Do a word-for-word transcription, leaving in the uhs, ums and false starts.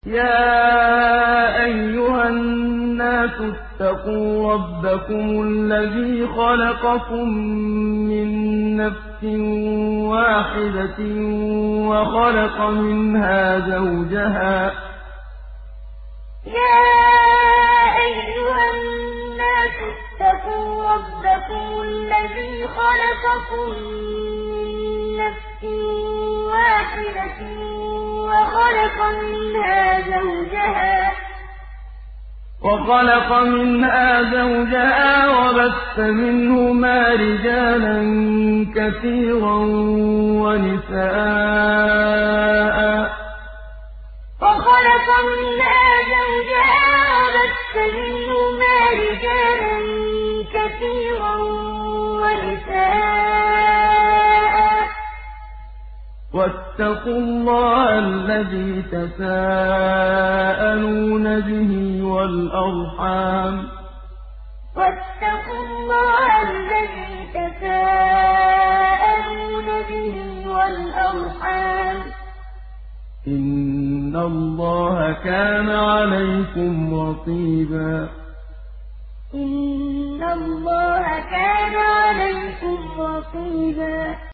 يَا أَيُّهَا النَّاسُ اتَّقُوا رَبَّكُمُ الَّذِي خَلَقَكُم مِّن نَّفْسٍ وَاحِدَةٍ وَخَلَقَ مِنْهَا زَوْجَهَا يَا أَيُّهَا النَّاسُ اتَّقُوا رَبَّكُمُ الَّذِي خَلَقَكُم مِّن نَّفْسٍ وَاحِدَةٍ وَخَلَقَ مِنْهَا زَوْجَهَا وَخَلَقَ مِنْهَا زَوْجَهَا وَبَثَّ مِنْهُمَا رِجَالًا كَثِيرًا وَنِسَاءً ۚ وَخَلَقَ مِنْهَا زَوْجَهَا وَبَثَّ مِنْهُمَا رِجَالًا كَثِيرًا وَنِسَاءً ۚ وَاتَّقُوا اللَّهَ الَّذِي تَسَاءَلُونَ بِهِ وَالْأَرْحَامَ ۚ وَاتَّقُوا اللَّهَ الَّذِي تَسَاءَلُونَ بِهِ وَالْأَرْحَامَ ۚ إِنَّ اللَّهَ كَانَ عَلَيْكُمْ رَقِيبًا إِنَّ اللَّهَ كَانَ عَلَيْكُمْ رَقِيبًا